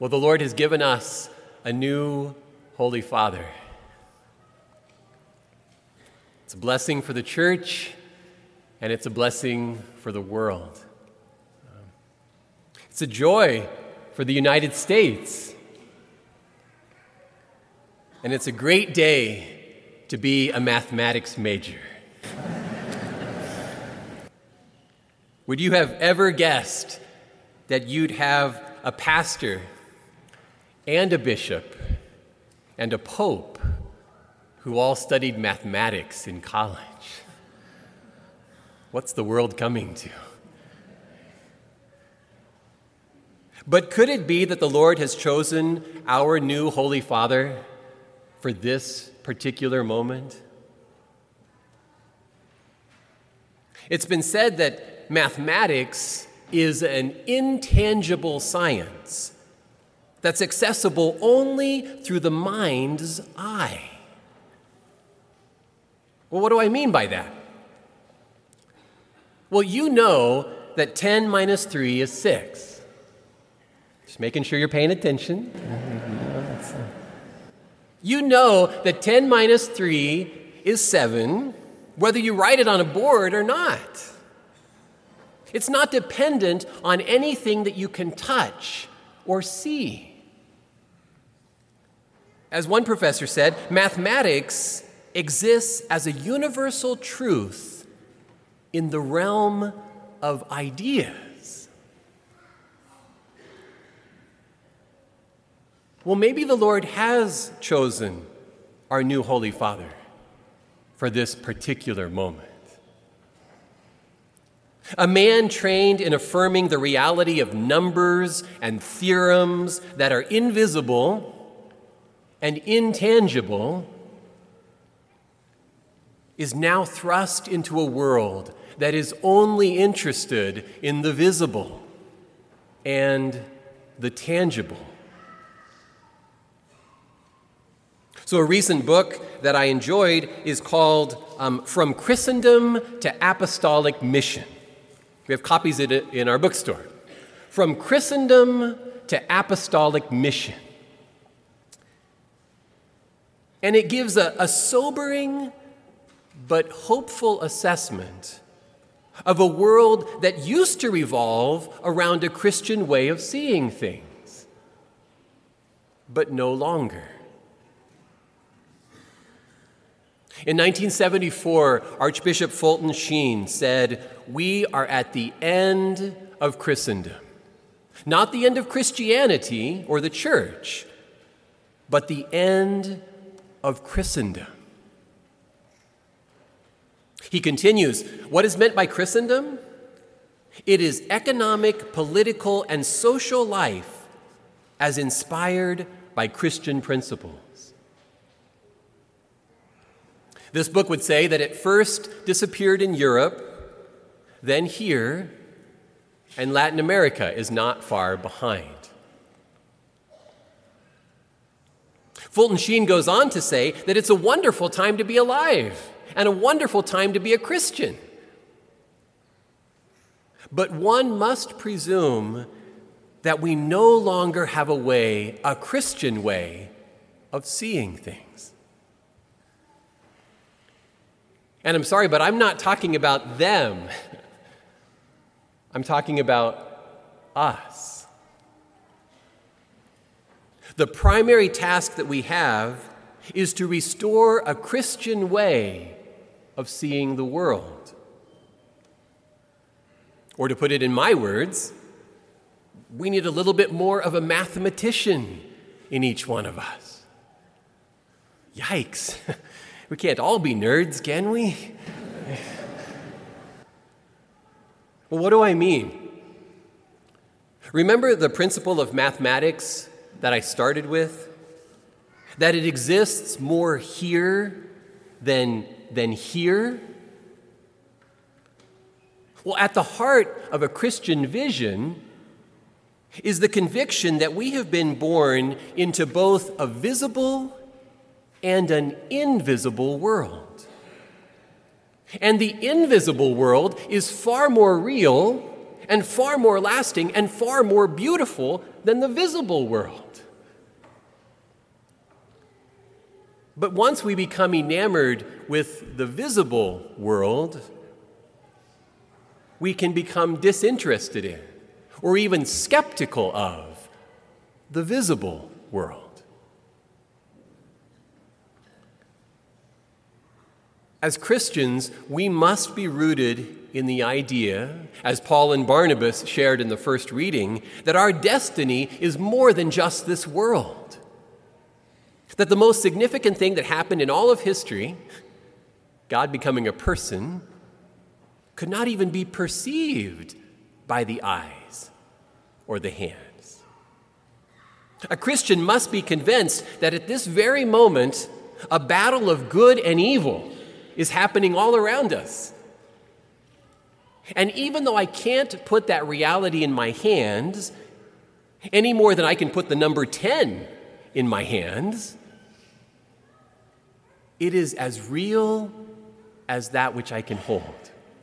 Well, the Lord has given us a new Holy Father. It's a blessing for the church, and it's a blessing for the world. It's a joy for the United States. And it's a great day to be a mathematics major. Would you have ever guessed that you'd have a pastor and a bishop and a pope who all studied mathematics in college? What's the world coming to? But could it be that the Lord has chosen our new Holy Father for this particular moment? It's been said that mathematics is an intangible science that's accessible only through the mind's eye. Well, what do I mean by that? Well, you know that 10 minus 3 is 6. Just making sure you're paying attention. You know that 10 minus 3 is 7, whether you write it on a board or not. It's not dependent on anything that you can touch or see. As one professor said, mathematics exists as a universal truth in the realm of ideas. Well, maybe the Lord has chosen our new Holy Father for this particular moment. A man trained in affirming the reality of numbers and theorems that are invisible and intangible is now thrust into a world that is only interested in the visible and the tangible. So a recent book that I enjoyed is called From Christendom to Apostolic Mission. We have copies of it in our bookstore. From Christendom to Apostolic Mission. And it gives a sobering but hopeful assessment of a world that used to revolve around a Christian way of seeing things, but no longer. In 1974, Archbishop Fulton Sheen said, "We are at the end of Christendom. Not the end of Christianity or the church, but the end of Christendom." He continues, "What is meant by Christendom? It is economic, political, and social life as inspired by Christian principles." This book would say that it first disappeared in Europe, then here, and Latin America is not far behind. Fulton Sheen goes on to say that it's a wonderful time to be alive and a wonderful time to be a Christian. But one must presume that we no longer have a Christian way of seeing things. And I'm sorry, but I'm not talking about them. I'm talking about us. The primary task that we have is to restore a Christian way of seeing the world. Or to put it in my words, we need a little bit more of a mathematician in each one of us. Yikes. We can't all be nerds, can we? Well, what do I mean? Remember the principle of mathematics that I started with? That it exists more here than here? Well, at the heart of a Christian vision is the conviction that we have been born into both a visible and an invisible world. And the invisible world is far more real and far more lasting and far more beautiful than the visible world. But once we become enamored with the visible world, we can become disinterested in, or even skeptical of, the visible world. As Christians, we must be rooted in the idea, as Paul and Barnabas shared in the first reading, that our destiny is more than just this world. That the most significant thing that happened in all of history, God becoming a person, could not even be perceived by the eyes or the hands. A Christian must be convinced that at this very moment, a battle of good and evil is happening all around us. And even though I can't put that reality in my hands, any more than I can put the number 10 in my hands, it is as real as that which I can hold.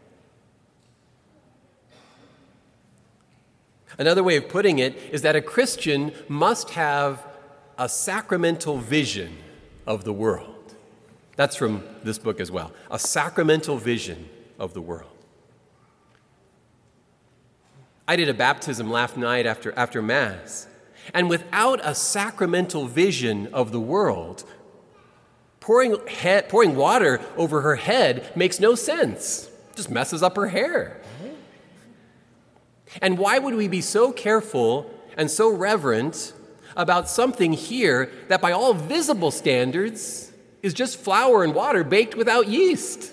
Another way of putting it is that a Christian must have a sacramental vision of the world. That's from this book as well. A sacramental vision of the world. I did a baptism last night after Mass, and without a sacramental vision of the world, pouring water over her head makes no sense. It just messes up her hair. And why would we be so careful and so reverent about something here that by all visible standards is just flour and water baked without yeast?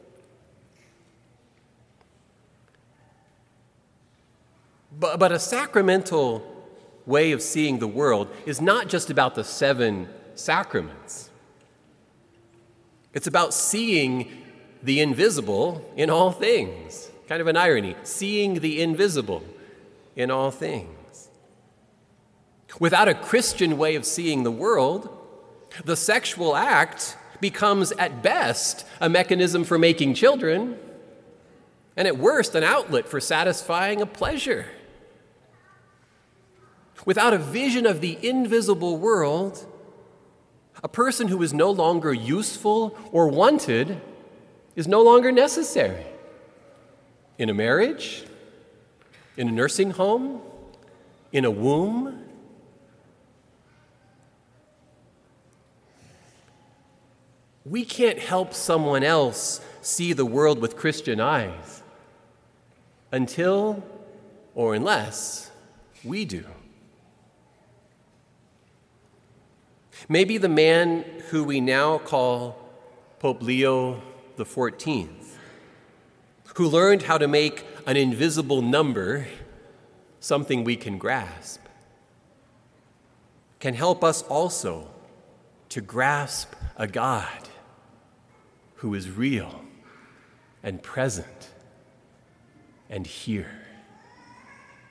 But a sacramental way of seeing the world is not just about the 7 sacraments. It's about seeing the invisible in all things. Kind of an irony, seeing the invisible in all things. Without a Christian way of seeing the world, the sexual act becomes at best a mechanism for making children, and at worst an outlet for satisfying a pleasure. Without a vision of the invisible world, a person who is no longer useful or wanted is no longer necessary. In a marriage, in a nursing home, in a womb. We can't help someone else see the world with Christian eyes until or unless we do. Maybe the man who we now call Pope Leo XIV, who learned how to make an invisible number something we can grasp, can help us also to grasp a God who is real and present and here.